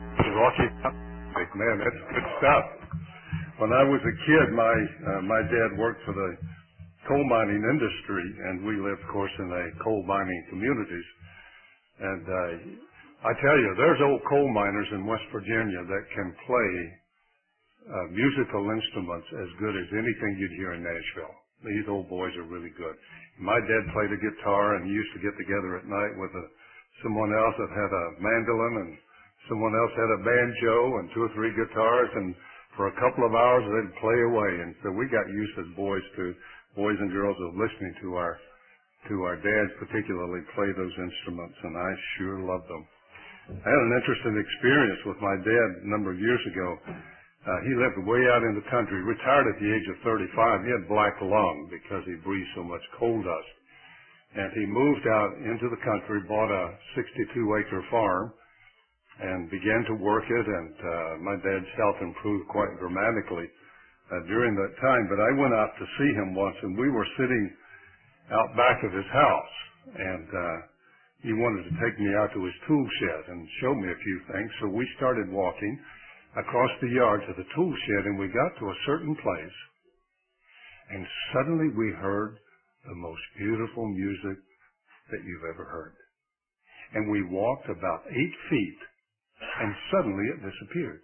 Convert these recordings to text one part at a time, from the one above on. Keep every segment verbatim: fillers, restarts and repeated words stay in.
The Rocky Mountain music, man, that's good stuff. When I was a kid, my uh, my dad worked for the coal mining industry, and we lived, of course, in a coal mining communities. And uh, I tell you, there's old coal miners in West Virginia that can play uh, musical instruments as good as anything you'd hear in Nashville. These old boys are really good. My dad played a guitar, and he used to get together at night with a, someone else that had a mandolin, and someone else had a banjo and two or three guitars, and for a couple of hours they'd play away. And so we got used as boys to boys and girls of listening to our to our dads particularly play those instruments, and I sure loved them. I had an interesting experience with my dad a number of years ago. Uh, he lived way out in the country, retired at the age of thirty-five. He had black lung because he breathed so much coal dust. And he moved out into the country, bought a sixty-two acre farm, and began to work it, and uh, my dad's health improved quite dramatically uh, during that time. But I went out to see him once, and we were sitting out back of his house, and uh, he wanted to take me out to his tool shed and show me a few things. So we started walking across the yard to the tool shed, and we got to a certain place, and suddenly we heard the most beautiful music that you've ever heard. And we walked about eight feet, and suddenly it disappeared.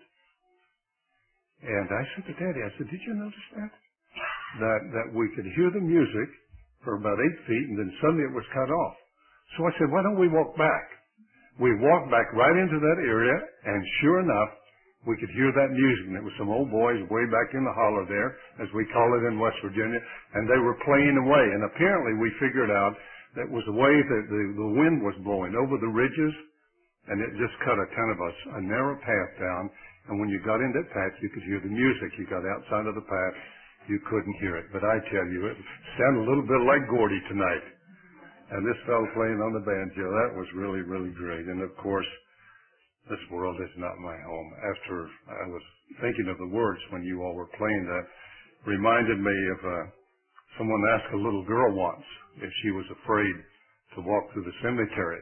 And I said to Daddy, I said, did you notice that? That that we could hear the music for about eight feet, and then suddenly it was cut off. So I said, why don't we walk back? We walked back right into that area, and sure enough, we could hear that music. And it was some old boys way back in the holler there, as we call it in West Virginia, and they were playing away. And apparently we figured out that it was the way that the, the wind was blowing over the ridges, and it just cut a kind of a, a narrow path down. And when you got in that path, you could hear the music. You got outside of the path, you couldn't hear it. But I tell you, it sounded a little bit like Gordy tonight. And this fellow playing on the banjo, that was really, really great. And of course, this world is not my home. After I was thinking of the words when you all were playing that, reminded me of uh, someone asked a little girl once if she was afraid to walk through the cemetery.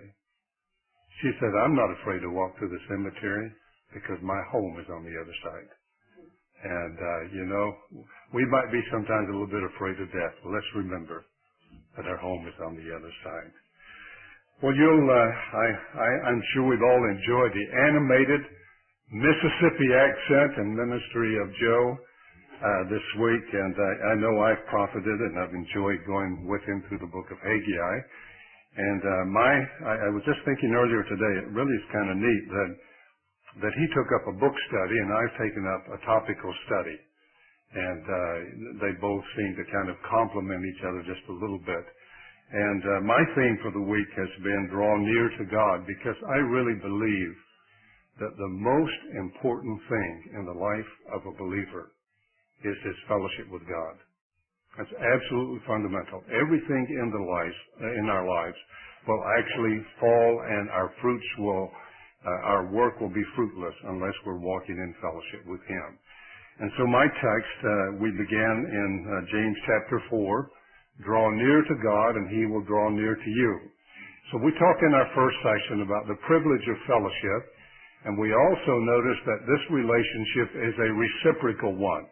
She said, I'm not afraid to walk through the cemetery because my home is on the other side. And, uh, you know, we might be sometimes a little bit afraid of death, but let's remember that our home is on the other side. Well, you'll, uh, I, I, I'm sure we've all enjoyed the animated Mississippi accent and ministry of Joe uh, this week, and I, I know I've profited and I've enjoyed going with him through the book of Haggai. And uh, my, I, I was just thinking earlier today, it really is kind of neat that that he took up a book study and I've taken up a topical study, and uh, they both seem to kind of complement each other just a little bit. And uh, my theme for the week has been draw near to God, because I really believe that the most important thing in the life of a believer is his fellowship with God. That's absolutely fundamental. Everything in the life, in our lives will actually fall, and our fruits will, uh, our work will be fruitless unless we're walking in fellowship with him. And so my text, uh, we began in uh, James chapter four. Draw near to God, and he will draw near to you. So we talked in our first session about the privilege of fellowship, and we also noticed that this relationship is a reciprocal one.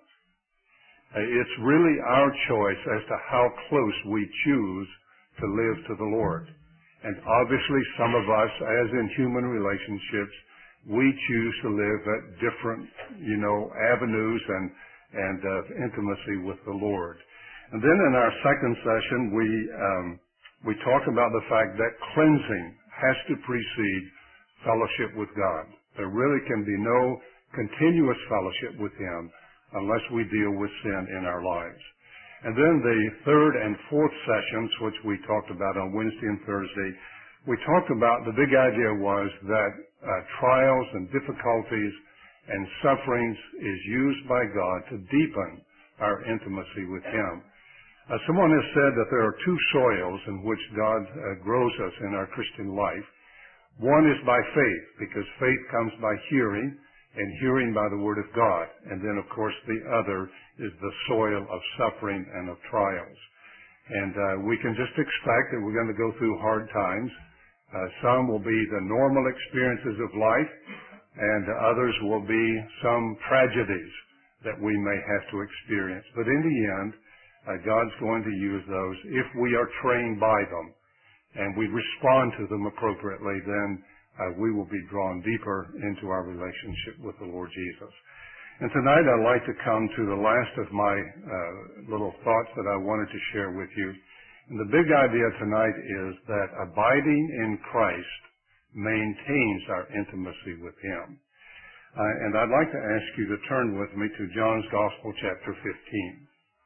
It's really our choice as to how close we choose to live to the Lord. And obviously some of us, as in human relationships, we choose to live at different, you know, avenues and, and uh, intimacy with the Lord. And then in our second session, we um, we talked about the fact that cleansing has to precede fellowship with God. There really can be no continuous fellowship with him unless we deal with sin in our lives. And then the third and fourth sessions, which we talked about on Wednesday and Thursday, we talked about the big idea was that uh, trials and difficulties and sufferings is used by God to deepen our intimacy with him. Uh, someone has said that there are two soils in which God uh, grows us in our Christian life. One is by faith, because faith comes by hearing, and hearing by the Word of God. And then, of course, the other is the soil of suffering and of trials. And uh, we can just expect that we're going to go through hard times. Uh, some will be the normal experiences of life. and others will be some tragedies that we may have to experience. But in the end, uh, God's going to use those. If we are trained by them and we respond to them appropriately, then uh, we will be drawn deeper into our relationship with the Lord Jesus. And tonight I'd like to come to the last of my uh, little thoughts that I wanted to share with you. And the big idea tonight is that abiding in Christ maintains our intimacy with Him. Uh, and I'd like to ask you to turn with me to John's Gospel, chapter fifteen.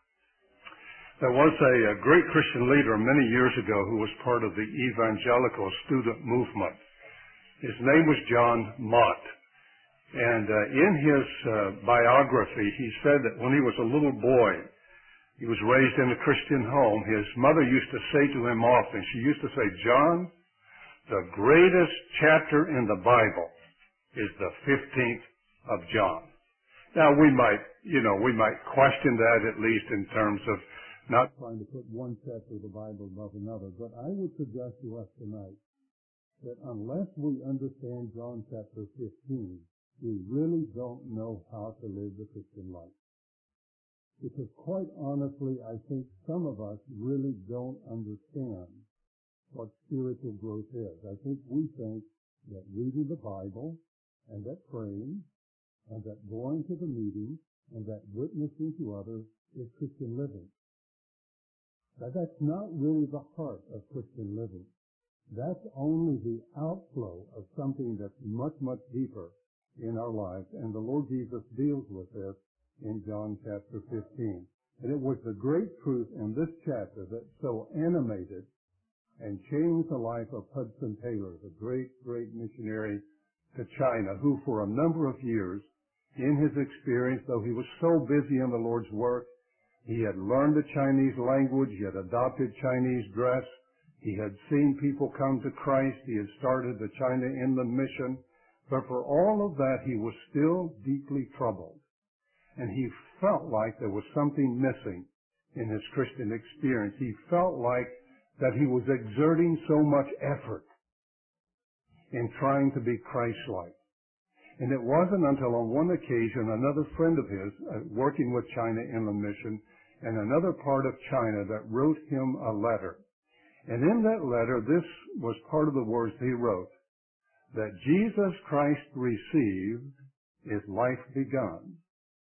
There was a, a great Christian leader many years ago who was part of the evangelical student movement. His name was John Mott. And uh, in his uh, biography, he said that when he was a little boy, he was raised in a Christian home. His mother used to say to him often, she used to say, "John, the greatest chapter in the Bible is the fifteenth of John." Now, we might, you know, we might question that at least in terms of not trying to put one chapter of the Bible above another. But I would suggest to us tonight that unless we understand John chapter fifteen, we really don't know how to live the Christian life. Because quite honestly, I think some of us really don't understand what spiritual growth is. I think we think that reading the Bible and that praying and that going to the meeting and that witnessing to others is Christian living. But that's not really the heart of Christian living. That's only the outflow of something that's much, much deeper in our lives, and the Lord Jesus deals with this in John chapter fifteen. And it was the great truth in this chapter that so animated and changed the life of Hudson Taylor, the great, great missionary to China, who for a number of years, in his experience, though he was so busy in the Lord's work, he had learned the Chinese language, he had adopted Chinese dress, he had seen people come to Christ, he had started the China Inland Mission. But for all of that, he was still deeply troubled. And he felt like there was something missing in his Christian experience. He felt like that he was exerting so much effort in trying to be Christ-like. And it wasn't until on one occasion, another friend of his, uh, working with China Inland Mission, and another part of China that wrote him a letter. And in that letter, this was part of the words he wrote, that Jesus Christ received is life begun,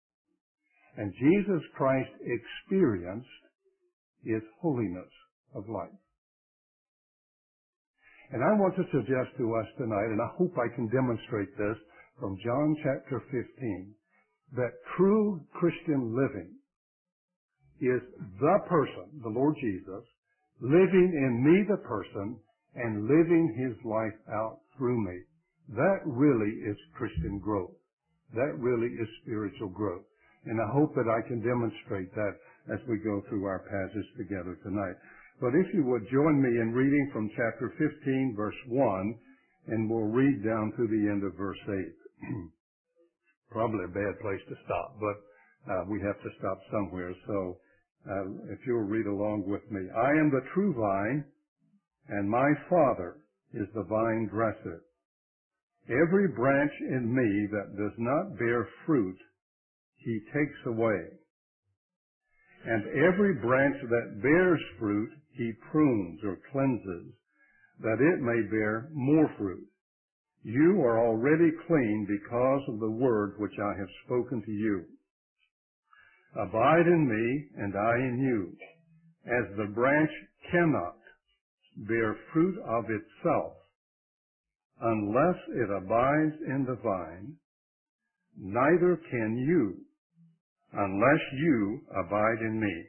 and Jesus Christ experienced is holiness of life. And I want to suggest to us tonight, and I hope I can demonstrate this from John chapter fifteen, that true Christian living is the person, the Lord Jesus, living in me, the person, and living His life out through me. That really is Christian growth. That really is spiritual growth. And I hope that I can demonstrate that as we go through our passage together tonight. But if you would join me in reading from chapter fifteen, verse one, and we'll read down to the end of verse eight. Probably a bad place to stop, but uh, we have to stop somewhere. So uh, if you'll read along with me. "I am the true vine, and my Father is the vine dresser. Every branch in me that does not bear fruit, He takes away. And every branch that bears fruit, He prunes or cleanses, that it may bear more fruit. You are already clean because of the word which I have spoken to you. Abide in me, and I in you. As the branch cannot bear fruit of itself unless it abides in the vine, neither can you unless you abide in me.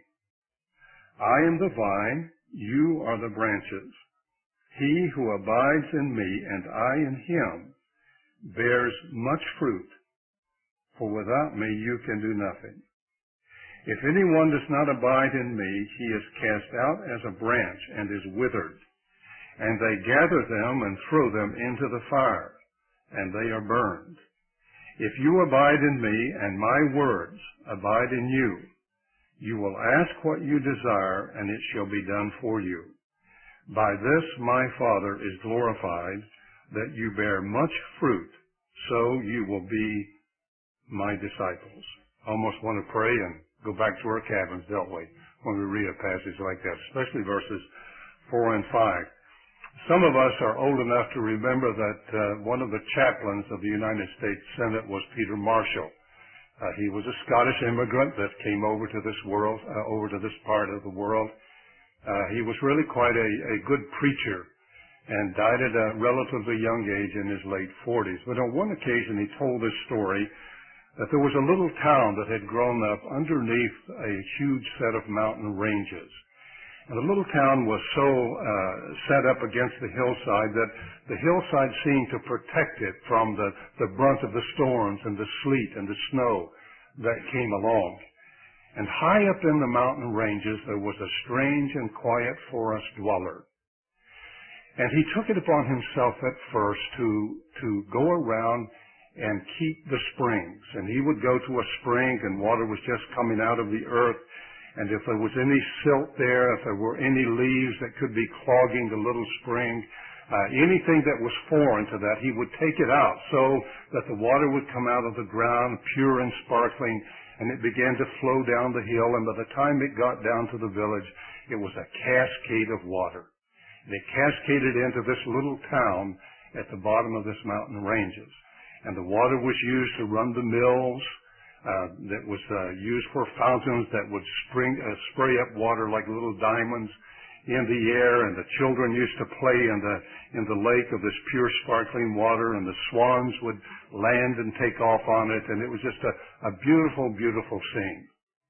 I am the vine, you are the branches. He who abides in me and I in him bears much fruit, for without me you can do nothing. If anyone does not abide in me, he is cast out as a branch and is withered. And they gather them and throw them into the fire, and they are burned. If you abide in me and my words abide in you, you will ask what you desire, and it shall be done for you. By this my Father is glorified, that you bear much fruit, so you will be my disciples. I almost want to pray and go back to our cabins, don't we, when we read a passage like that, especially verses four and five. Some of us are old enough to remember that uh, one of the chaplains of the United States Senate was Peter Marshall. Uh, he was a Scottish immigrant that came over to this world, uh, over to this part of the world. Uh, he was really quite a, a good preacher and died at a relatively young age in his late forties. But on one occasion he told this story that there was a little town that had grown up underneath a huge set of mountain ranges. And the little town was so uh, set up against the hillside that the hillside seemed to protect it from the, the brunt of the storms and the sleet and the snow that came along. And high up in the mountain ranges there was a strange and quiet forest dweller. And he took it upon himself at first to, to go around and keep the springs. And he would go to a spring and water was just coming out of the earth. And if there was any silt there, if there were any leaves that could be clogging the little spring, uh, anything that was foreign to that, he would take it out so that the water would come out of the ground pure and sparkling, and it began to flow down the hill. And by the time it got down to the village, it was a cascade of water. And it cascaded into this little town at the bottom of this mountain ranges. And the water was used to run the mills. Uh, that was uh, used for fountains that would spring, uh, spray up water like little diamonds in the air, and the children used to play in the in the lake of this pure sparkling water, and the swans would land and take off on it, and it was just a, a beautiful, beautiful scene.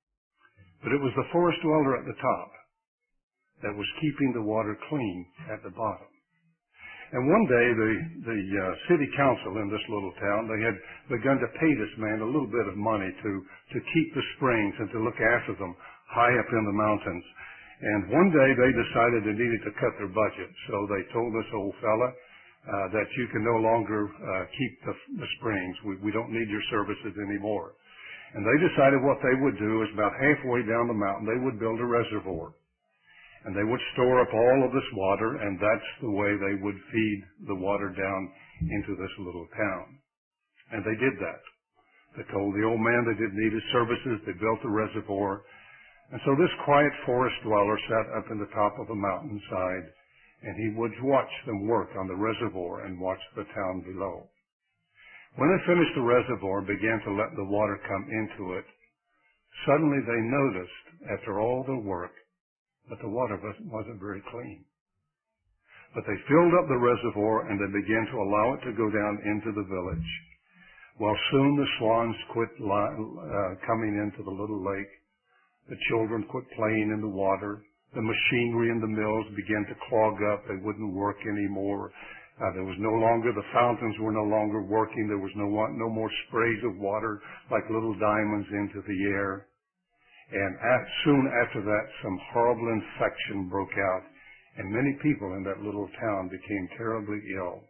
But it was the forest dweller at the top that was keeping the water clean at the bottom. And one day, the, the uh, city council in this little town, they had begun to pay this man a little bit of money to, to keep the springs and to look after them high up in the mountains. And one day they decided they needed to cut their budget. So they told this old fella uh, that you can no longer uh, keep the, the springs. We, we don't need your services anymore. And they decided what they would do is about halfway down the mountain, they would build a reservoir. And they would store up all of this water, and that's the way they would feed the water down into this little town. And they did that. They told the old man they didn't need his services. They built the reservoir. And so this quiet forest dweller sat up in the top of a mountainside, and he would watch them work on the reservoir and watch the town below. When they finished the reservoir and began to let the water come into it, suddenly they noticed, after all the work, but the water wasn't very clean. But they filled up the reservoir and they began to allow it to go down into the village. Well, soon the swans quit uh, coming into the little lake. The children quit playing in the water. The machinery in the mills began to clog up. They wouldn't work anymore. Uh, there was no longer, the fountains were no longer working. There was no, no more sprays of water like little diamonds into the air. And at, soon after that, some horrible infection broke out, and many people in that little town became terribly ill.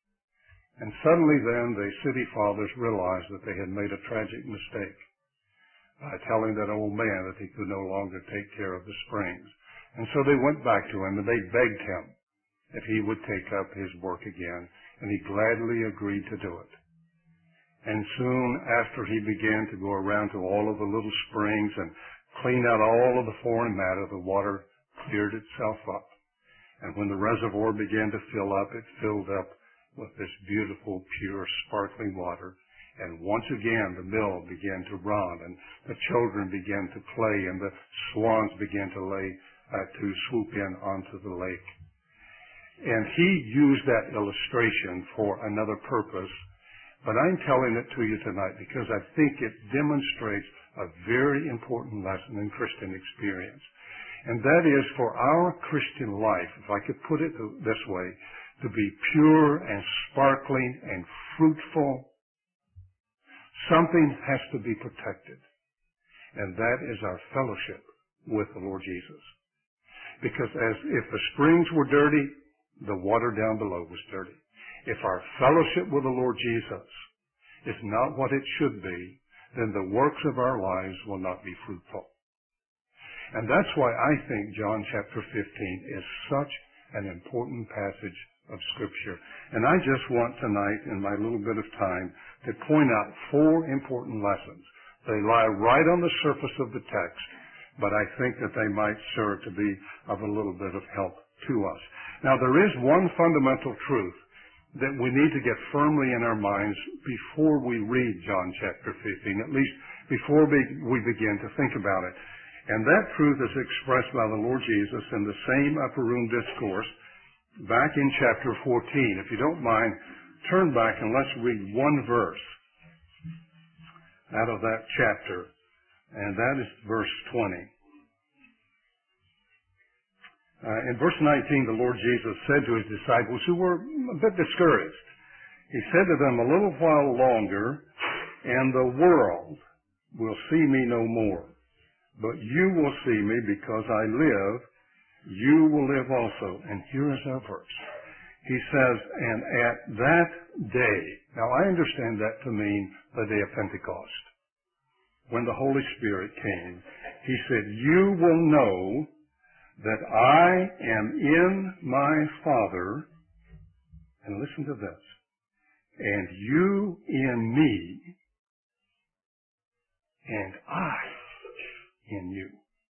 And suddenly then, the city fathers realized that they had made a tragic mistake by telling that old man that he could no longer take care of the springs. And so they went back to him, and they begged him if he would take up his work again, and he gladly agreed to do it. And soon after, he began to go around to all of the little springs and clean out all of the foreign matter. The water cleared itself up. And when the reservoir began to fill up, it filled up with this beautiful, pure, sparkling water. And once again, the mill began to run, and the children began to play, and the swans began to lay, uh, to swoop in onto the lake. And he used that illustration for another purpose. But I'm telling it to you tonight because I think it demonstrates a very important lesson in Christian experience. And that is for our Christian life, if I could put it this way, to be pure and sparkling and fruitful, something has to be protected. And that is our fellowship with the Lord Jesus. Because as if the springs were dirty, the water down below was dirty. If our fellowship with the Lord Jesus is not what it should be, then the works of our lives will not be fruitful. And that's why I think John chapter fifteen is such an important passage of Scripture. And I just want tonight, in my little bit of time, to point out four important lessons. They lie right on the surface of the text, but I think that they might serve to be of a little bit of help to us. Now, there is one fundamental truth that we need to get firmly in our minds before we read John chapter fifteen, at least before we begin to think about it. And that truth is expressed by the Lord Jesus in the same upper room discourse back in chapter fourteen. If you don't mind, turn back and let's read one verse out of that chapter, and that is verse twenty. Uh, in verse nineteen, the Lord Jesus said to his disciples who were a bit discouraged, he said to them, "A little while longer, and the world will see me no more. But you will see me because I live, you will live also." And here is our verse. He says, "And at that day," now I understand that to mean the day of Pentecost, when the Holy Spirit came, he said, "You will know that I am in my Father," and listen to this, "and you in me, and I in you."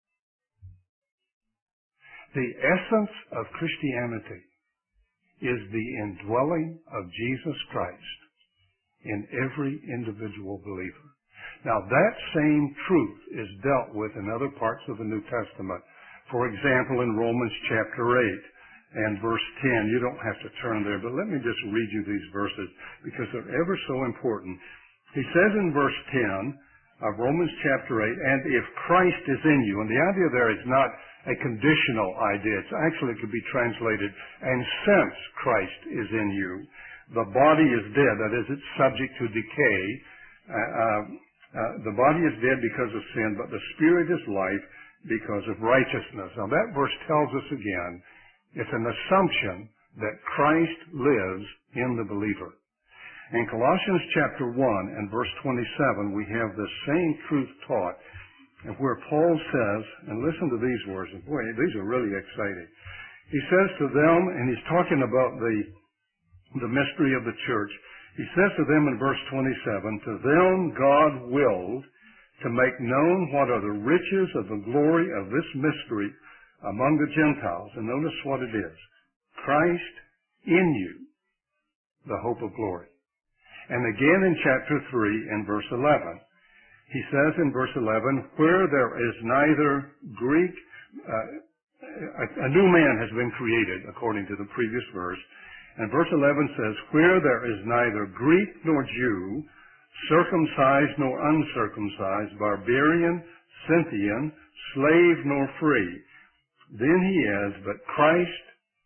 The essence of Christianity is the indwelling of Jesus Christ in every individual believer. Now, that same truth is dealt with in other parts of the New Testament. For example, in Romans chapter eight and verse ten. You don't have to turn there, but let me just read you these verses because they're ever so important. He says in verse ten of Romans chapter eight, "And if Christ is in you," and the idea there is not a conditional idea. It's actually, it could be translated, "And since Christ is in you, the body is dead," that is, it's subject to decay. Uh, uh, uh, the body is dead because of sin, but the spirit is life because of righteousness. Now that verse tells us again, it's an assumption that Christ lives in the believer. In Colossians chapter one and verse twenty-seven, we have the same truth taught, and where Paul says, and listen to these words, and boy, these are really exciting. He says to them, and he's talking about the, the mystery of the church, he says to them in verse twenty-seven, "To them God willed to make known what are the riches of the glory of this mystery among the Gentiles." And notice what it is. "Christ in you, the hope of glory." And again in chapter three and verse eleven, he says in verse eleven, "Where there is neither Greek," uh, a, a new man has been created according to the previous verse. And verse eleven says, "Where there is neither Greek nor Jew, circumcised nor uncircumcised, barbarian, Scythian, slave nor free, then he is, but Christ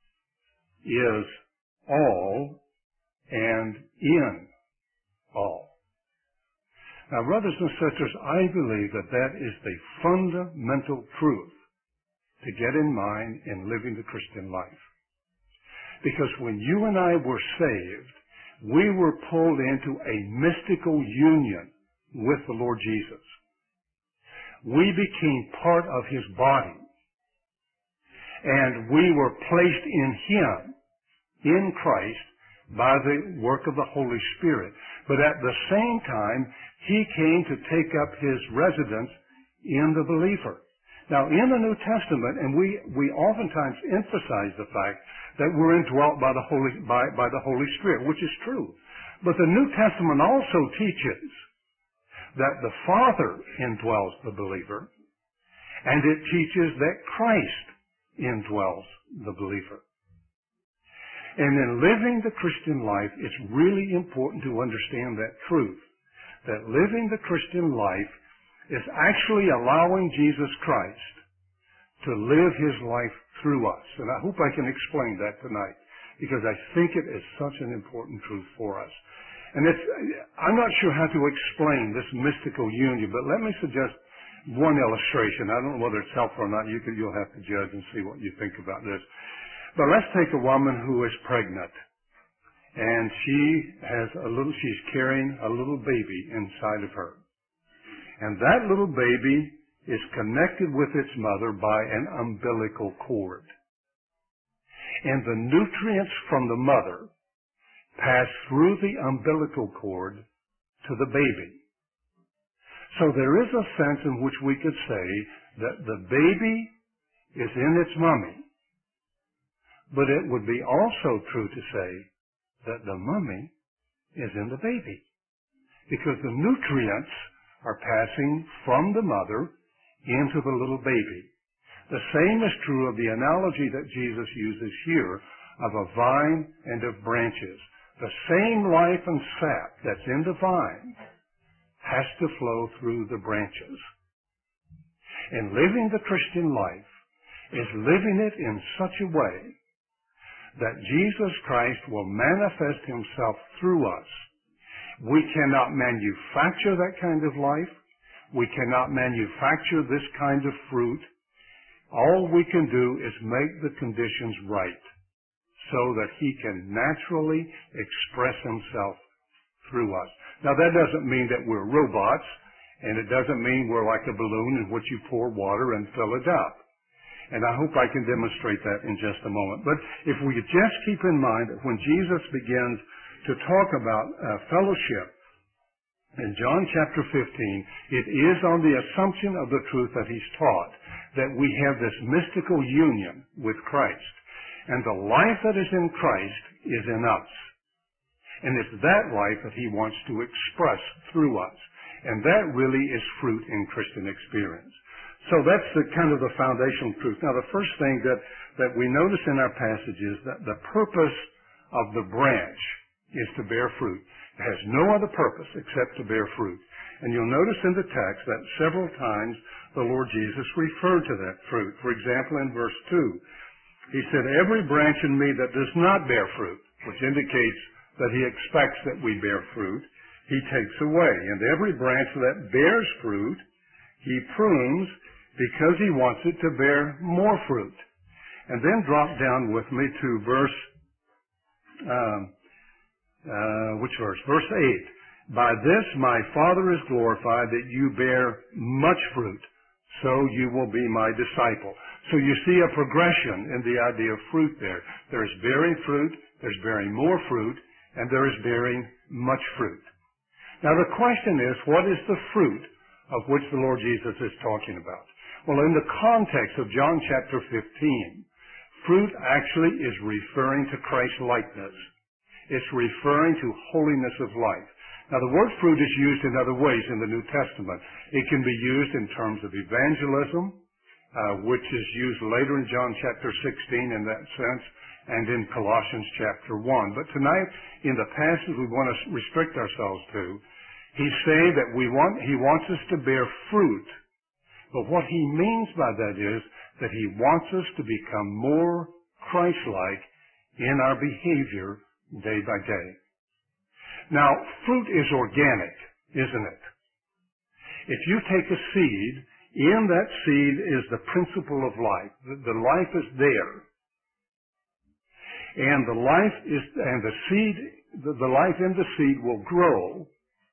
is all and in all." Now, brothers and sisters, I believe that that is the fundamental truth to get in mind in living the Christian life. Because when you and I were saved, we were pulled into a mystical union with the Lord Jesus. We became part of his body. And we were placed in him, in Christ, by the work of the Holy Spirit. But at the same time, he came to take up his residence in the believer. Now, in the New Testament, and we, we oftentimes emphasize the fact that we're indwelt by the Holy, by, by the Holy Spirit, which is true. But the New Testament also teaches that the Father indwells the believer, and it teaches that Christ indwells the believer. And in living the Christian life, it's really important to understand that truth, that living the Christian life is actually allowing Jesus Christ to live his life through us. And I hope I can explain that tonight, because I think it is such an important truth for us. And it's, I'm not sure how to explain this mystical union, but let me suggest one illustration. I don't know whether it's helpful or not. You can, you'll have to judge and see what you think about this. But let's take a woman who is pregnant, and she has a little, she's carrying a little baby inside of her. And that little baby is connected with its mother by an umbilical cord. and the nutrients from the mother pass through the umbilical cord to the baby. So there is a sense in which we could say that the baby is in its mummy, but it would be also true to say that the mummy is in the baby, because the nutrients are passing from the mother into the little baby. The same is true of the analogy that Jesus uses here of a vine and of branches. The same life and sap that's in the vine has to flow through the branches. And living the Christian life is living it in such a way that Jesus Christ will manifest himself through us. We cannot manufacture that kind of life. We cannot manufacture this kind of fruit. All we can do is make the conditions right so that he can naturally express himself through us. Now, that doesn't mean that we're robots, and it doesn't mean we're like a balloon in which you pour water and fill it up. And I hope I can demonstrate that in just a moment. But if we just keep in mind that when Jesus begins to talk about uh, fellowship in John chapter fifteen, it is on the assumption of the truth that he's taught, that we have this mystical union with Christ. And the life that is in Christ is in us. And it's that life that he wants to express through us. And that really is fruit in Christian experience. So that's the kind of the foundational truth. Now, the first thing that, that we notice in our passage is that the purpose of the branch is to bear fruit. It has no other purpose except to bear fruit. And you'll notice in the text that several times the Lord Jesus referred to that fruit. For example, in verse two, he said, "Every branch in me that does not bear fruit," which indicates that he expects that we bear fruit, he takes away. And every branch that bears fruit, he prunes because he wants it to bear more fruit. And then drop down with me to verse, um, uh, which verse? Verse eight. "By this my Father is glorified, that you bear much fruit, so you will be my disciple." So you see a progression in the idea of fruit there. There is bearing fruit, there's bearing more fruit, and there is bearing much fruit. Now the question is, what is the fruit of which the Lord Jesus is talking about? Well, in the context of John chapter fifteen, fruit actually is referring to Christ-likeness. It's referring to holiness of life. Now, the word fruit is used in other ways in the New Testament. It can be used in terms of evangelism, uh, which is used later in John chapter sixteen in that sense, and in Colossians chapter one. But tonight, in the passage we want to restrict ourselves to, he's saying that we want, he wants us to bear fruit. But what he means by that is that he wants us to become more Christ-like in our behavior day by day. Now, fruit is organic, isn't it? If you take a seed, in that seed is the principle of life. The, the life is there. And the life is, and the seed, the, the life in the seed will grow,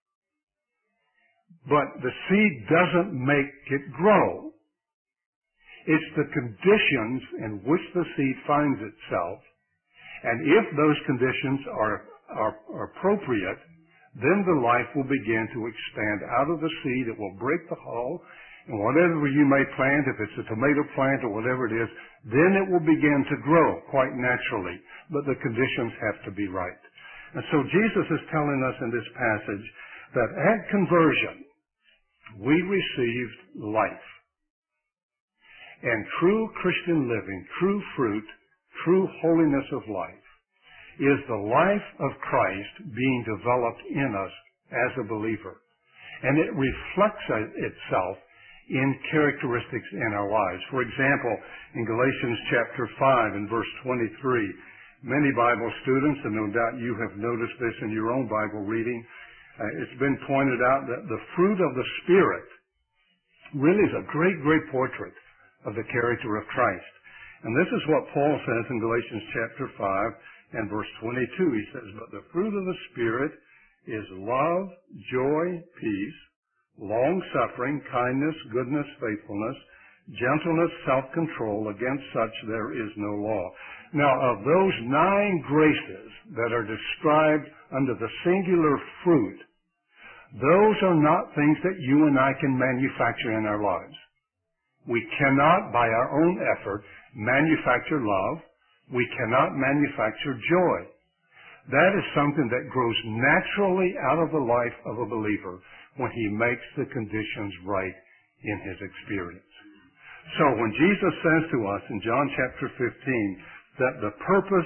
but the seed doesn't make it grow. It's the conditions in which the seed finds itself, and if those conditions are, are, are appropriate, then the life will begin to expand out of the seed. It will break the hull, and whatever you may plant, if it's a tomato plant or whatever it is, then it will begin to grow quite naturally, but the conditions have to be right. And so Jesus is telling us in this passage that at conversion, we received life. And true Christian living, true fruit, true holiness of life, is the life of Christ being developed in us as a believer. And it reflects itself in characteristics in our lives. For example, in Galatians chapter five and verse twenty-three, many Bible students, and no doubt you have noticed this in your own Bible reading, uh, it's been pointed out that the fruit of the Spirit really is a great, great portrait of the character of Christ. And this is what Paul says in Galatians chapter five and verse twenty-two. He says, "But the fruit of the Spirit is love, joy, peace, long-suffering, kindness, goodness, faithfulness, gentleness, self-control. Against such there is no law. Now, of those nine graces that are described under the singular fruit, those are not things that you and I can manufacture in our lives. We cannot, by our own effort, manufacture love. We cannot manufacture joy. That is something that grows naturally out of the life of a believer when he makes the conditions right in his experience. So when Jesus says to us in John chapter fifteen that the purpose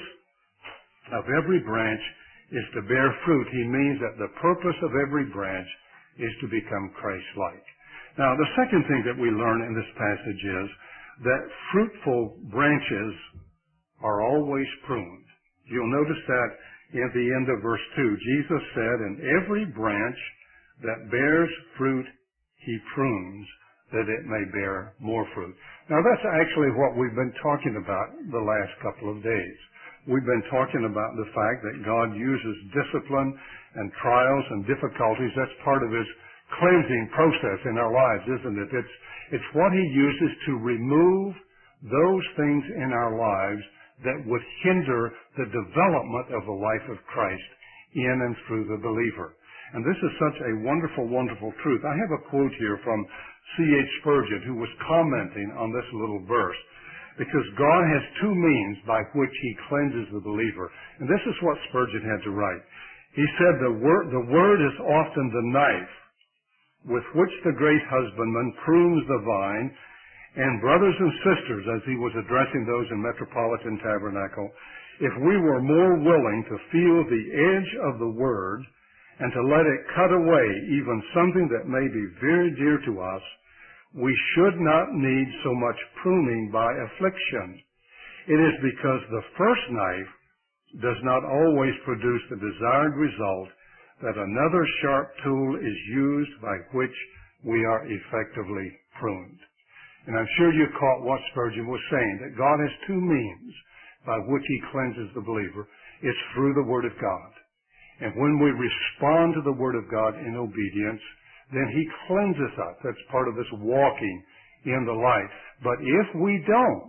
of every branch is to bear fruit, he means that the purpose of every branch is to become Christ-like. Now, the second thing that we learn in this passage is that fruitful branches are always pruned. You'll notice that in the end of verse two, Jesus said, "In every branch that bears fruit, he prunes, that it may bear more fruit." Now, that's actually what we've been talking about the last couple of days. We've been talking about the fact that God uses discipline and trials and difficulties. That's part of his cleansing process in our lives, isn't it? It's, it's what he uses to remove those things in our lives that would hinder the development of the life of Christ in and through the believer. And this is such a wonderful, wonderful truth. I have a quote here from C H Spurgeon, who was commenting on this little verse, because God has two means by which he cleanses the believer. And this is what Spurgeon had to write. He said, the word, the word is often the knife with which the great husbandman prunes the vine. And brothers and sisters, as he was addressing those in Metropolitan Tabernacle, if we were more willing to feel the edge of the word and to let it cut away even something that may be very dear to us, we should not need so much pruning by affliction. It is because the first knife does not always produce the desired result that another sharp tool is used by which we are effectively pruned. And I'm sure you caught what Spurgeon was saying, that God has two means by which he cleanses the believer. It's through the Word of God. And when we respond to the Word of God in obedience, then he cleanses us. That's part of this walking in the light. But if we don't,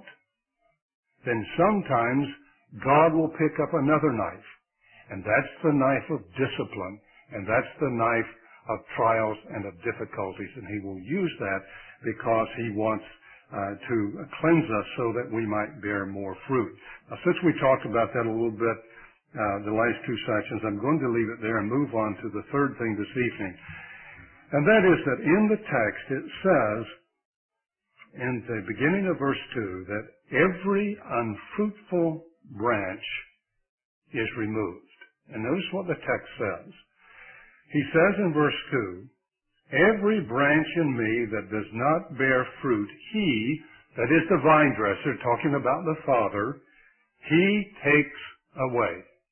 then sometimes God will pick up another knife. And that's the knife of discipline. And that's the knife of trials and of difficulties. And he will use that because he wants uh, to cleanse us so that we might bear more fruit. Now, since we talked about that a little bit uh, the last two sections, I'm going to leave it there and move on to the third thing this evening. And that is that in the text it says, in the beginning of verse two, that every unfruitful branch is removed. And notice what the text says. He says in verse two, every branch in me that does not bear fruit, he, that is the vine dresser, talking about the Father, he takes away.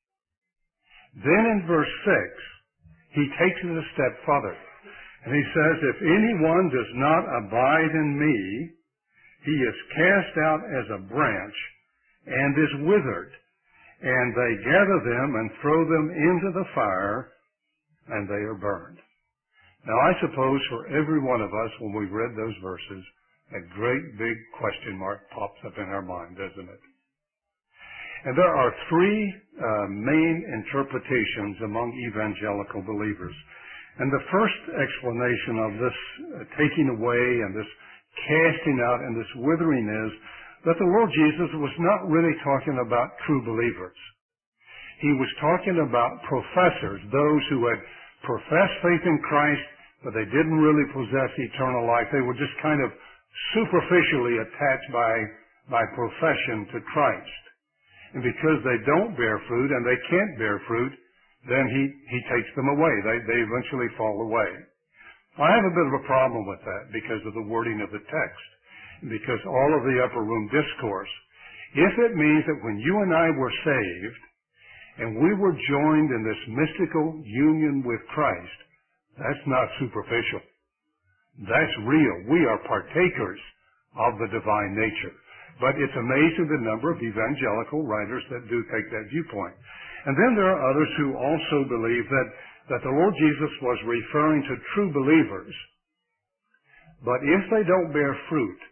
Then in verse six, he takes it a step further. And he says, if anyone does not abide in me, he is cast out as a branch and is withered. And they gather them and throw them into the fire, and they are burned. Now, I suppose for every one of us, when we read those verses, a great big question mark pops up in our mind, doesn't it? And there are three uh, main interpretations among evangelical believers. And the first explanation of this uh, taking away and this casting out and this withering is that the Lord Jesus was not really talking about true believers. He was talking about professors, those who had professed faith in Christ, but they didn't really possess eternal life. They were just kind of superficially attached by, by profession to Christ. And because they don't bear fruit and they can't bear fruit, then he, he takes them away. They, they eventually fall away. I have a bit of a problem with that because of the wording of the text, because all of the upper room discourse. If it means that when you and I were saved, and we were joined in this mystical union with Christ, that's not superficial. That's real. We are partakers of the divine nature. But it's amazing the number of evangelical writers that do take that viewpoint. And then there are others who also believe that, that the Lord Jesus was referring to true believers. But if they don't bear fruit,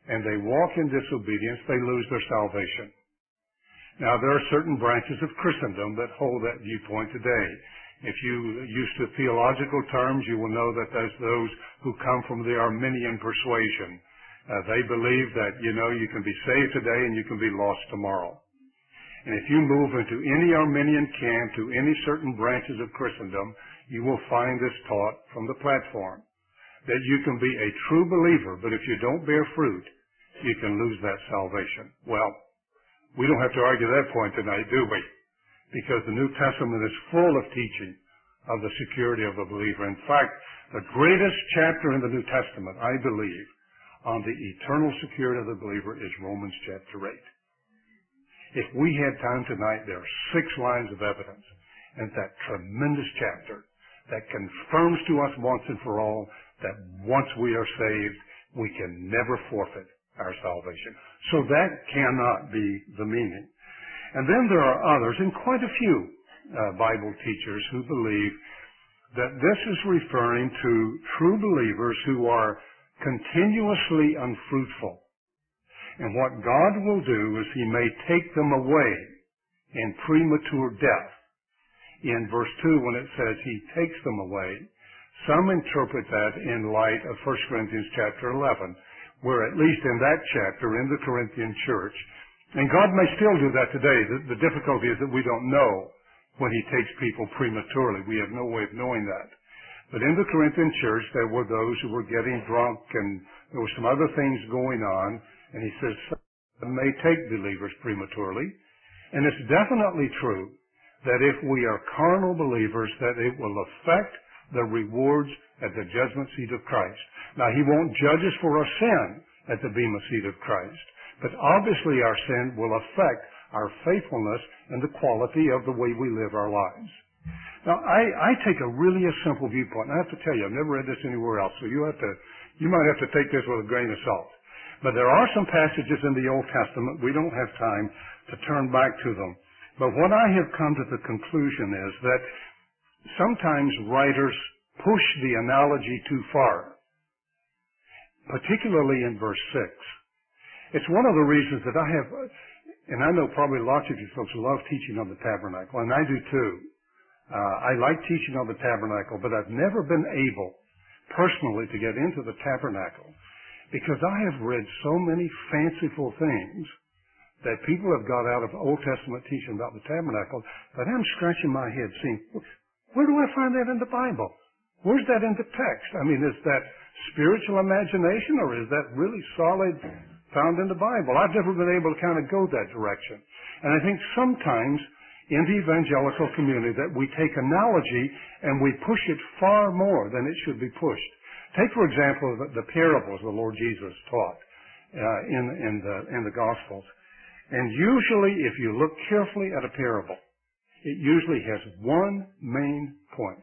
and they walk in disobedience, they lose their salvation. Now, there are certain branches of Christendom that hold that viewpoint today. If you use the theological terms, you will know that there's those who come from the Arminian persuasion. Uh, they believe that, you know, you can be saved today and you can be lost tomorrow. And if you move into any Arminian camp, to any certain branches of Christendom, you will find this taught from the platform, that you can be a true believer, but if you don't bear fruit, you can lose that salvation. Well, we don't have to argue that point tonight, do we? Because the New Testament is full of teaching of the security of the believer. In fact, the greatest chapter in the New Testament, I believe, on the eternal security of the believer is Romans chapter eight. If we had time tonight, there are six lines of evidence in that tremendous chapter that confirms to us once and for all that once we are saved, we can never forfeit our salvation. So that cannot be the meaning. And then there are others, and quite a few uh, Bible teachers, who believe that this is referring to true believers who are continuously unfruitful. And what God will do is He may take them away in premature death. In verse two, when it says He takes them away, some interpret that in light of First Corinthians chapter eleven, where at least in that chapter, in the Corinthian church, and God may still do that today. The, the difficulty is that we don't know when He takes people prematurely. We have no way of knowing that. But in the Corinthian church, there were those who were getting drunk, and there were some other things going on. And He says, some may take believers prematurely. And it's definitely true that if we are carnal believers, that it will affect the rewards at the judgment seat of Christ. Now, He won't judge us for our sin at the bema seat of Christ, but obviously our sin will affect our faithfulness and the quality of the way we live our lives. Now, I, I take a really a simple viewpoint, and I have to tell you, I've never read this anywhere else, so you have to, you might have to take this with a grain of salt. But there are some passages in the Old Testament, we don't have time to turn back to them. But what I have come to the conclusion is that sometimes writers push the analogy too far, particularly in verse six. It's one of the reasons that I have, and I know probably lots of you folks love teaching on the tabernacle, and I do too. Uh, I like teaching on the tabernacle, but I've never been able personally to get into the tabernacle because I have read so many fanciful things that people have got out of Old Testament teaching about the tabernacle that I'm scratching my head seeing, where do I find that in the Bible? Where's that in the text? I mean, is that spiritual imagination or is that really solid found in the Bible? I've never been able to kind of go that direction. And I think sometimes in the evangelical community that we take analogy and we push it far more than it should be pushed. Take, for example, the, the parables the Lord Jesus taught uh, in, in, the, in the Gospels. And usually, if you look carefully at a parable, it usually has one main point.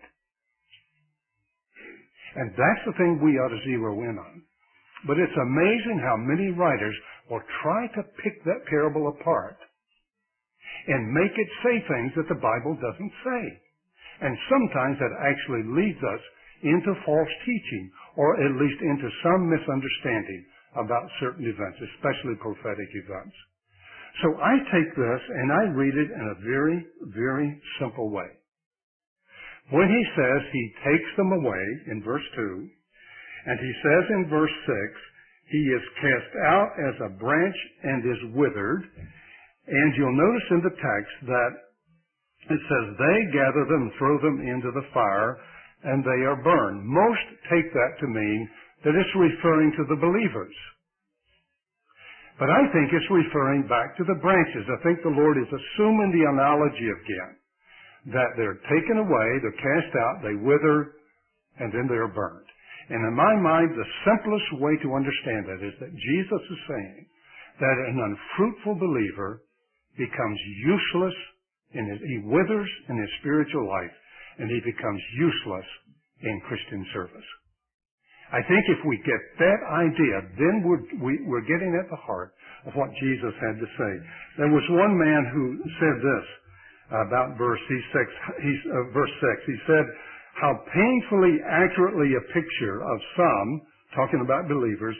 And that's the thing we ought to zero in on. But it's amazing how many writers will try to pick that parable apart and make it say things that the Bible doesn't say. And sometimes that actually leads us into false teaching, or at least into some misunderstanding about certain events, especially prophetic events. So I take this and I read it in a very, very simple way. When He says He takes them away in verse two, and He says in verse six, He is cast out as a branch and is withered. And you'll notice in the text that it says they gather them, throw them into the fire, and they are burned. Most take that to mean that it's referring to the believers. But I think it's referring back to the branches. I think the Lord is assuming the analogy again, that they're taken away, they're cast out, they wither, and then they're burned. And in my mind, the simplest way to understand that is that Jesus is saying that an unfruitful believer becomes useless, in his, he withers in his spiritual life, and he becomes useless in Christian service. I think if we get that idea, then we're, we, we're getting at the heart of what Jesus had to say. There was one man who said this about verse six. He, uh, verse six. He said, "How painfully accurately a picture of some, talking about believers,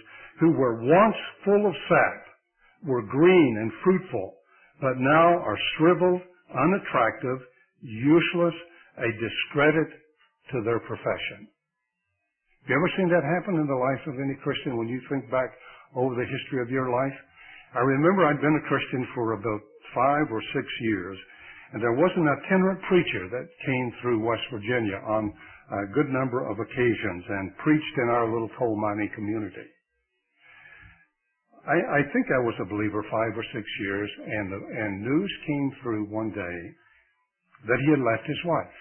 who were once full of sap, were green and fruitful, but now are shriveled, unattractive, useless, a discredit to their profession. Have you ever seen that happen in the life of any Christian when you think back over the history of your life? I remember I'd been a Christian for about five or six years, and there was an itinerant preacher that came through West Virginia on a good number of occasions and preached in our little coal mining community. I, I think I was a believer five or six years, and, the, and news came through one day that he had left his wife.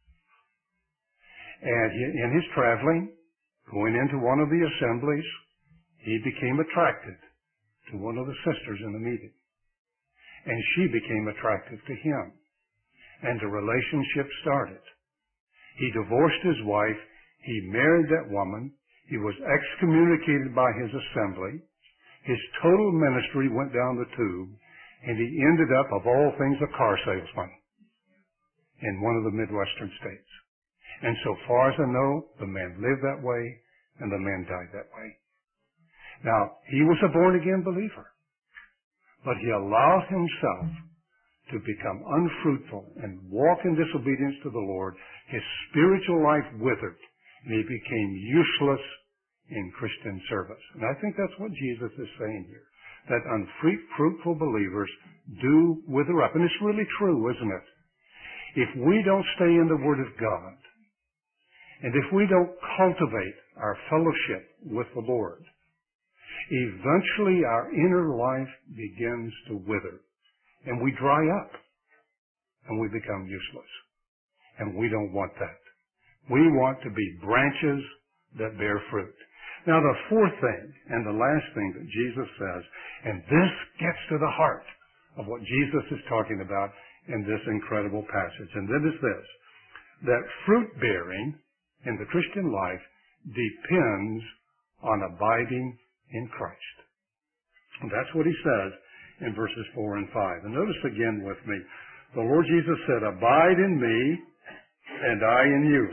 And he, in his traveling, going into one of the assemblies, he became attracted to one of the sisters in the meeting. And she became attractive to him. And the relationship started. He divorced his wife. He married that woman. He was excommunicated by his assembly. His total ministry went down the tube. And he ended up, of all things, a car salesman in one of the Midwestern states. And so far as I know, the man lived that way, and the man died that way. Now, he was a born-again believer, but he allowed himself to become unfruitful and walk in disobedience to the Lord. His spiritual life withered, and he became useless in Christian service. And I think that's what Jesus is saying here, that unfruitful believers do wither up. And it's really true, isn't it? If we don't stay in the Word of God, and if we don't cultivate our fellowship with the Lord, eventually our inner life begins to wither, and we dry up, and we become useless. And we don't want that. We want to be branches that bear fruit. Now the fourth thing, and the last thing that Jesus says, and this gets to the heart of what Jesus is talking about in this incredible passage, and that is this, that fruit bearing in the Christian life depends on abiding in Christ. And that's what he says in verses four and five. And notice again with me, the Lord Jesus said, abide in me and I in you.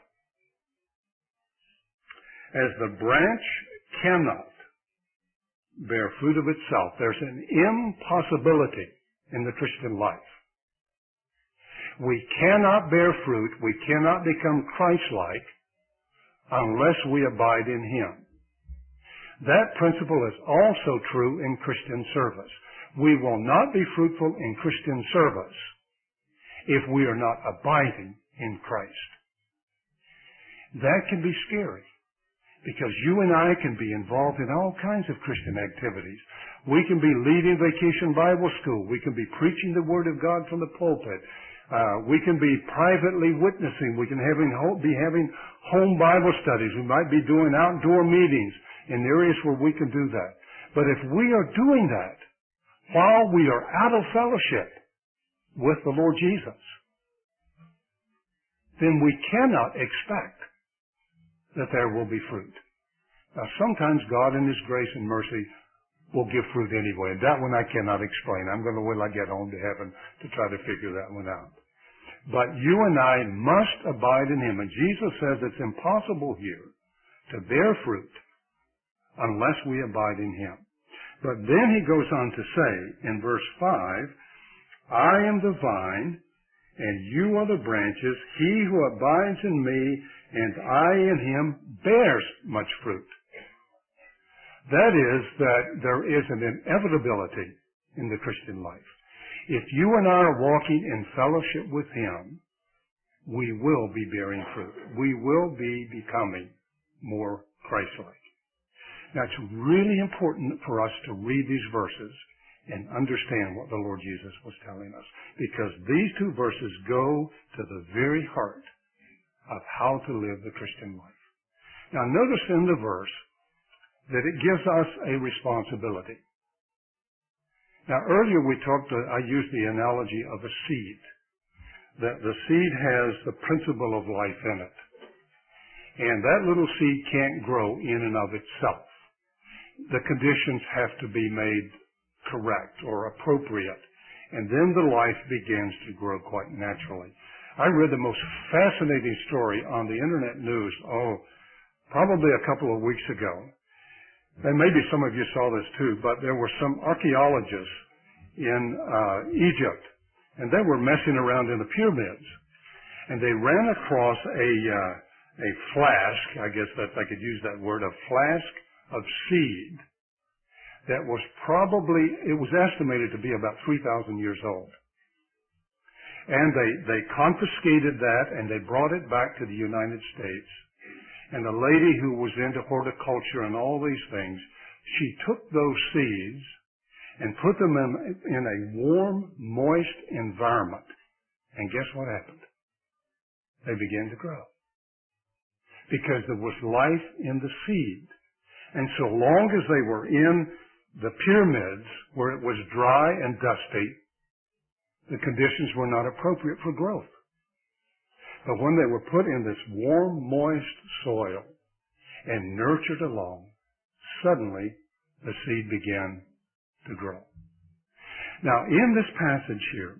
As the branch cannot bear fruit of itself, there's an impossibility in the Christian life. We cannot bear fruit, we cannot become Christ-like unless we abide in Him. That principle is also true in Christian service. We will not be fruitful in Christian service if we are not abiding in Christ. That can be scary, because you and I can be involved in all kinds of Christian activities. We can be leading Vacation Bible School. We can be preaching the Word of God from the pulpit. Uh, we can be privately witnessing. We can having, be having home Bible studies. We might be doing outdoor meetings in areas where we can do that. But if we are doing that while we are out of fellowship with the Lord Jesus, then we cannot expect that there will be fruit. Now, sometimes God in His grace and mercy will give fruit anyway, and that one I cannot explain. I'm going to wait till I get home to heaven to try to figure that one out. But you and I must abide in Him. And Jesus says it's impossible here to bear fruit unless we abide in Him. But then He goes on to say in verse five, I am the vine, and you are the branches. He who abides in me, and I in him, bears much fruit. That is, that there is an inevitability in the Christian life. If you and I are walking in fellowship with Him, we will be bearing fruit. We will be becoming more Christ-like. Now, it's really important for us to read these verses and understand what the Lord Jesus was telling us, because these two verses go to the very heart of how to live the Christian life. Now, notice in the verse that it gives us a responsibility. Now, earlier we talked, uh, I used the analogy of a seed, that the seed has the principle of life in it. And that little seed can't grow in and of itself. The conditions have to be made correct or appropriate, and then the life begins to grow quite naturally. I read the most fascinating story on the internet news, oh, probably a couple of weeks ago. and maybe some of you saw this too, but there were some archaeologists in uh, Egypt, and they were messing around in the pyramids, and they ran across a uh, a flask, I guess that I could use that word, a flask of seed that was probably, it was estimated to be about three thousand years old. And they, they confiscated that and they brought it back to the United States. And the lady who was into horticulture and all these things, she took those seeds and put them in, in a warm, moist environment. And guess what happened? They began to grow. Because there was life in the seed. And so long as they were in the pyramids where it was dry and dusty, the conditions were not appropriate for growth. But when they were put in this warm, moist soil and nurtured along, suddenly the seed began to grow. Now, in this passage here,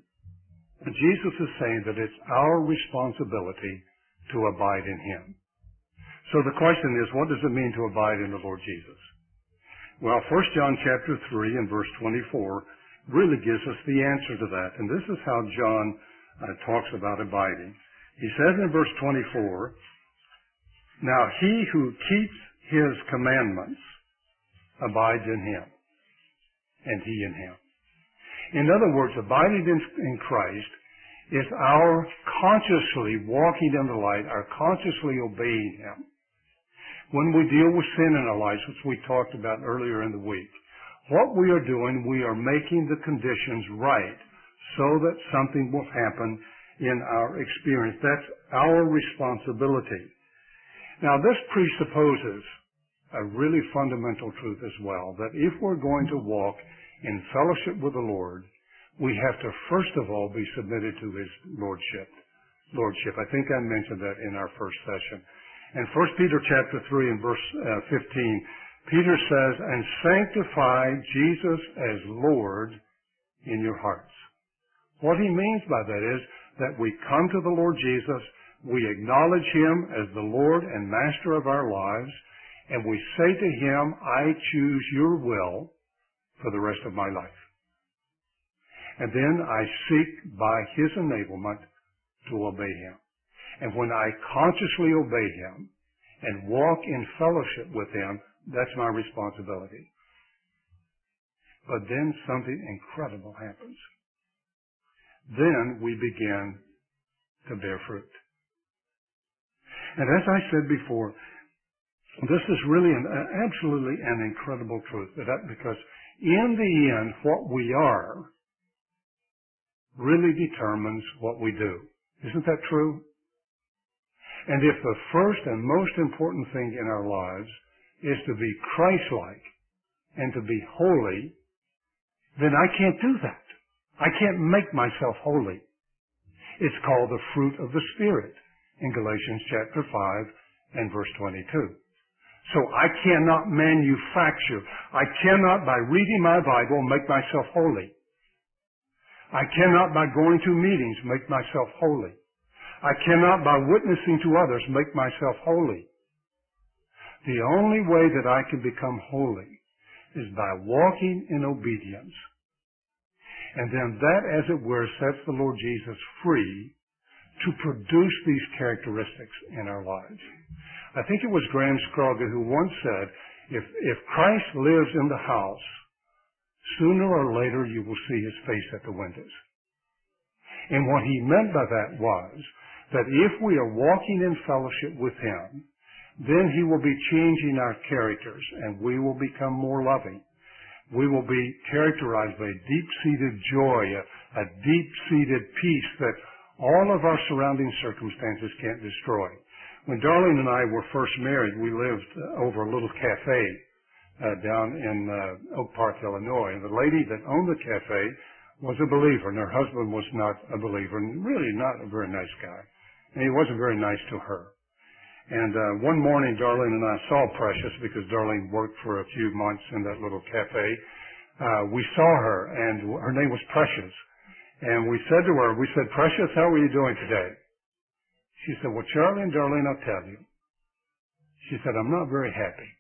Jesus is saying that it's our responsibility to abide in Him. So the question is, what does it mean to abide in the Lord Jesus? Well, First John chapter three and verse twenty-four really gives us the answer to that. And this is how John uh, talks about abiding. He says in verse twenty-four, "Now he who keeps His commandments abides in Him, and He in him." In other words, abiding in, in Christ is our consciously walking in the light, our consciously obeying Him. When we deal with sin in our lives, which we talked about earlier in the week, what we are doing, we are making the conditions right so that something will happen in our experience. That's our responsibility. Now, this presupposes a really fundamental truth as well, that if we're going to walk in fellowship with the Lord, we have to first of all be submitted to His Lordship. Lordship. I think I mentioned that in our first session. In First Peter chapter three and verse uh, fifteen, Peter says, "And sanctify Jesus as Lord in your hearts." What he means by that is that we come to the Lord Jesus, we acknowledge Him as the Lord and Master of our lives, and we say to Him, "I choose your will for the rest of my life." And then I seek by His enablement to obey Him. And when I consciously obey Him and walk in fellowship with Him, that's my responsibility. But then something incredible happens. Then we begin to bear fruit. And as I said before, this is really an, absolutely an incredible truth, because in the end, what we are really determines what we do. Isn't that true? And if the first and most important thing in our lives is to be Christ-like and to be holy, then I can't do that. I can't make myself holy. It's called the fruit of the Spirit in Galatians chapter five and verse twenty-two. So I cannot manufacture, I cannot by reading my Bible make myself holy. I cannot by going to meetings make myself holy. I cannot by witnessing to others make myself holy. The only way that I can become holy is by walking in obedience. And then that, as it were, sets the Lord Jesus free to produce these characteristics in our lives. I think it was Graham Scroggie who once said, if, if Christ lives in the house, sooner or later you will see His face at the windows. And what he meant by that was that if we are walking in fellowship with Him, then He will be changing our characters and we will become more loving. We will be characterized by a deep-seated joy, a, a deep-seated peace that all of our surrounding circumstances can't destroy. When Darlene and I were first married, we lived over a little cafe uh, down in uh, Oak Park, Illinois. And the lady that owned the cafe was a believer, and her husband was not a believer, and really not a very nice guy. And he wasn't very nice to her. And uh, one morning, Darlene and I saw Precious, because Darlene worked for a few months in that little cafe. Uh, we saw her, and her name was Precious. And we said to her, we said, "Precious, how are you doing today?" She said, "Well, Charlie and Darlene, I'll tell you." She said, "I'm not very happy."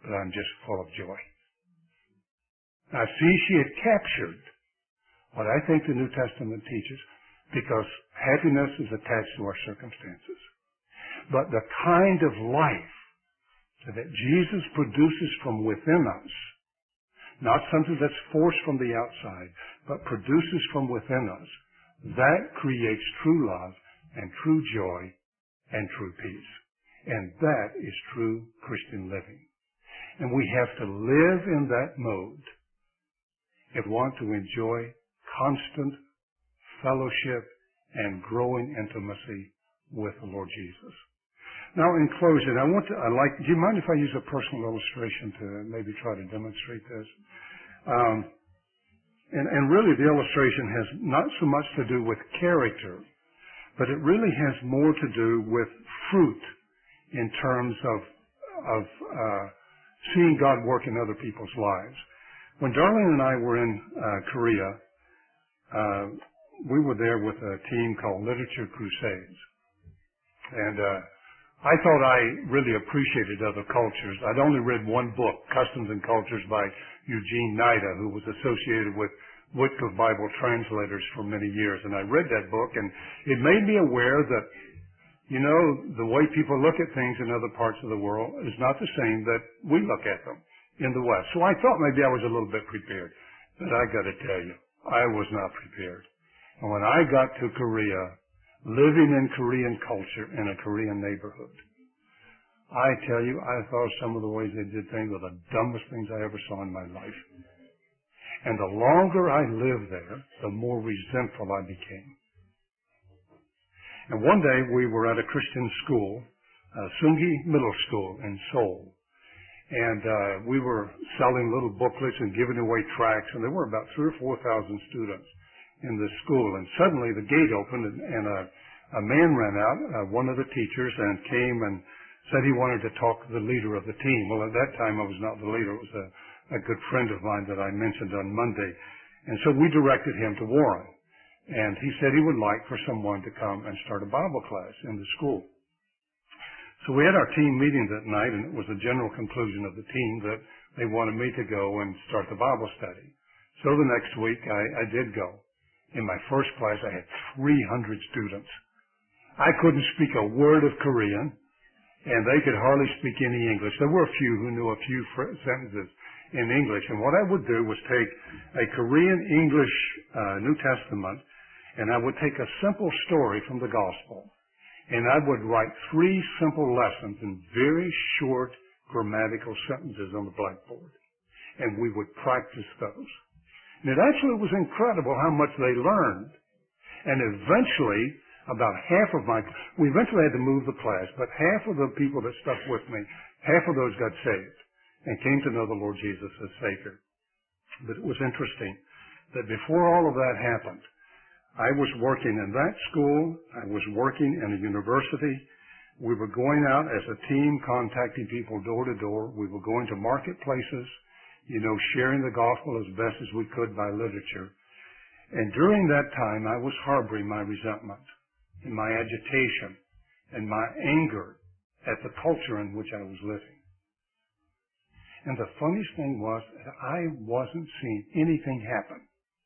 but I'm just full of joy. Now, see, she had captured what I think the New Testament teaches, because happiness is attached to our circumstances. But the kind of life that Jesus produces from within us, not something that's forced from the outside, but produces from within us, that creates true love and true joy and true peace. And that is true Christian living. And we have to live in that mode if we want to enjoy constant fellowship and growing intimacy with the Lord Jesus. Now, in closing, I want to, I like, do you mind if I use a personal illustration to maybe try to demonstrate this? Um, and, and really the illustration has not so much to do with character, but it really has more to do with fruit in terms of, of uh, seeing God work in other people's lives. When Darlene and I were in uh, Korea, uh, we were there with a team called Literature Crusades. And uh, I thought I really appreciated other cultures. I'd only read one book, Customs and Cultures by Eugene Nida, who was associated with Wycliffe Bible Translators for many years. And I read that book, and it made me aware that, you know, the way people look at things in other parts of the world is not the same that we look at them in the West. So I thought maybe I was a little bit prepared. But I got to tell you, I was not prepared. And when I got to Korea, living in Korean culture in a Korean neighborhood, I tell you, I thought some of the ways they did things were the dumbest things I ever saw in my life. And the longer I lived there, the more resentful I became. And one day we were at a Christian school, uh, Sungi Middle School in Seoul. And uh, we were selling little booklets and giving away tracts, and there were about three or four thousand students in the school. And suddenly the gate opened, and, and a, a man ran out, uh, one of the teachers, and came and said he wanted to talk to the leader of the team. Well, at that time I was not the leader. It was a, a good friend of mine that I mentioned on Monday. And so we directed him to Warren. And he said he would like for someone to come and start a Bible class in the school. So we had our team meeting that night, and it was a general conclusion of the team that they wanted me to go and start the Bible study. So the next week I, I did go. In my first class I had three hundred students. I couldn't speak a word of Korean, and they could hardly speak any English. There were a few who knew a few sentences in English, and what I would do was take a Korean English uh, New Testament, and I would take a simple story from the Gospel, and I would write three simple lessons in very short grammatical sentences on the blackboard, and we would practice those. And it actually was incredible how much they learned, and eventually about half of my, we eventually had to move the class, but half of the people that stuck with me, half of those got saved and came to know the Lord Jesus as Savior. But it was interesting that before all of that happened, I was working in that school, I was working in a university, we were going out as a team contacting people door to door, we were going to marketplaces, you know, sharing the gospel as best as we could by literature. And during that time, I was harboring my resentment and my agitation and my anger at the culture in which I was living. And the funniest thing was that I wasn't seeing anything happen.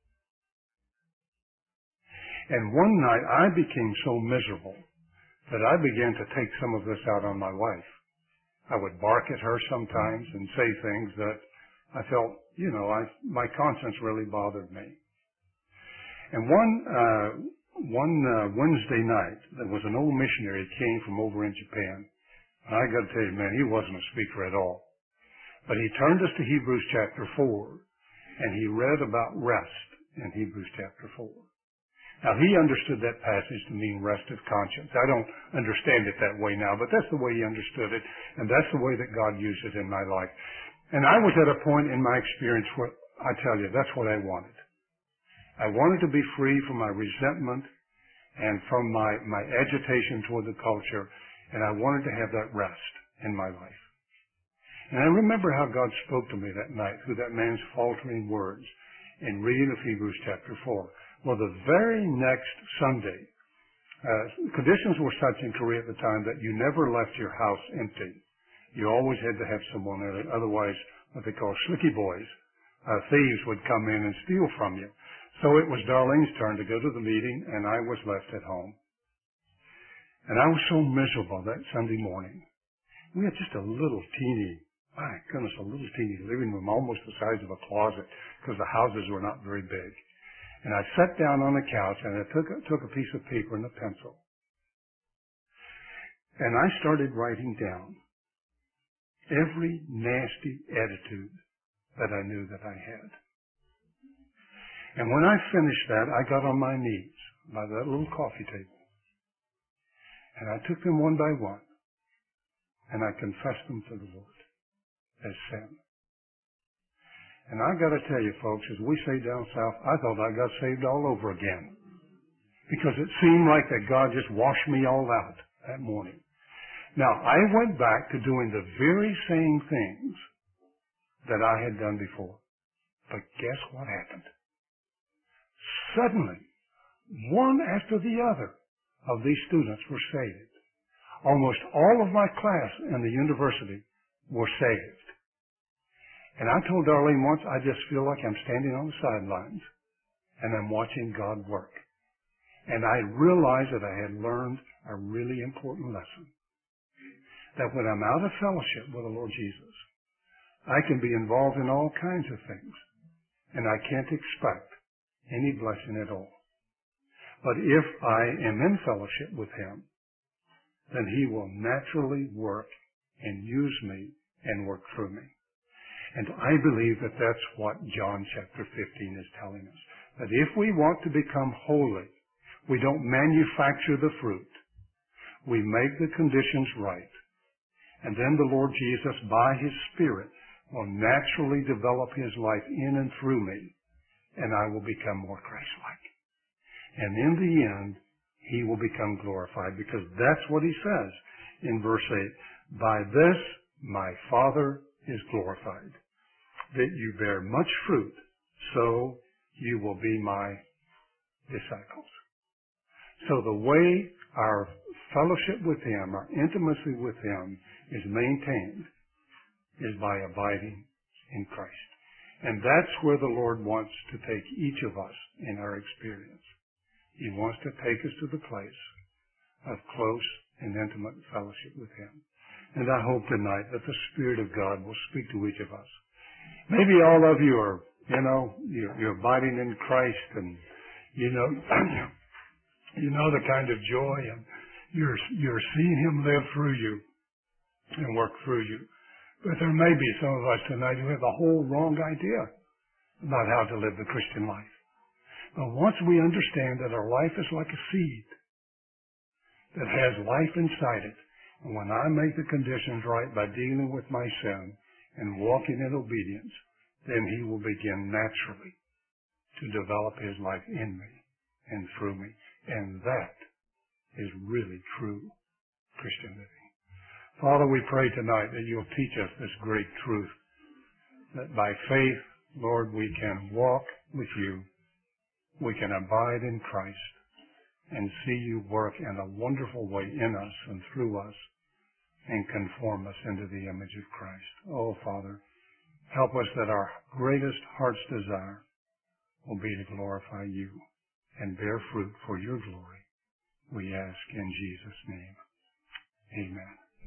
And one night I became so miserable that I began to take some of this out on my wife. I would bark at her sometimes and say things that I felt, you know, I, my conscience really bothered me. And one, uh, one uh, Wednesday night, there was an old missionary came from over in Japan. And I got to tell you, man, he wasn't a speaker at all. But he turned us to Hebrews chapter four, and he read about rest in Hebrews chapter four. Now, he understood that passage to mean rest of conscience. I don't understand it that way now, but that's the way he understood it, and that's the way that God used it in my life. And I was at a point in my experience where, I tell you, that's what I wanted. I wanted to be free from my resentment and from my, my agitation toward the culture, and I wanted to have that rest in my life. And I remember how God spoke to me that night through that man's faltering words in reading of Hebrews chapter four. Well, the very next Sunday, uh, conditions were such in Korea at the time that you never left your house empty. You always had to have someone in it. Otherwise, what they call slicky boys, uh, thieves would come in and steal from you. So it was Darlene's turn to go to the meeting, and I was left at home. And I was so miserable that Sunday morning. We had just a little teeny, my goodness, a little teeny living room, almost the size of a closet, because the houses were not very big. And I sat down on the couch, and I took a, took a piece of paper and a pencil. And I started writing down every nasty attitude that I knew that I had. And when I finished that, I got on my knees by that little coffee table. And I took them one by one. And I confessed them to the Lord as sin. And I got to tell you, folks, as we say down south, I thought I got saved all over again. Because it seemed like that God just washed me all out that morning. Now, I went back to doing the very same things that I had done before. But guess what happened? Suddenly, one after the other of these students were saved. Almost all of my class in the university were saved. And I told Darlene once, I just feel like I'm standing on the sidelines and I'm watching God work. And I realized that I had learned a really important lesson. That when I'm out of fellowship with the Lord Jesus, I can be involved in all kinds of things. And I can't expect any blessing at all. But if I am in fellowship with Him, then He will naturally work and use me and work through me. And I believe that that's what John chapter fifteen is telling us. That if we want to become holy, we don't manufacture the fruit. We make the conditions right. And then the Lord Jesus, by His Spirit, will naturally develop His life in and through me. And I will become more Christ-like. And in the end, He will become glorified. Because that's what He says in verse eight. By this my Father is glorified, that you bear much fruit, so you will be my disciples. So the way our fellowship with Him, our intimacy with Him is maintained is by abiding in Christ. And that's where the Lord wants to take each of us in our experience. He wants to take us to the place of close and intimate fellowship with Him. And I hope tonight that the Spirit of God will speak to each of us. Maybe all of you are, you know, you're, you're abiding in Christ and, you know, you know the kind of joy and you're, you're seeing Him live through you and work through you. But there may be some of us tonight who have a whole wrong idea about how to live the Christian life. But once we understand that our life is like a seed that has life inside it, and when I make the conditions right by dealing with my sin and walking in obedience, then He will begin naturally to develop His life in me and through me. And that is really true Christian living. Father, we pray tonight that You'll teach us this great truth, that by faith, Lord, we can walk with You, we can abide in Christ, and see You work in a wonderful way in us and through us, and conform us into the image of Christ. Oh, Father, help us that our greatest heart's desire will be to glorify You and bear fruit for Your glory. We ask in Jesus' name. Amen.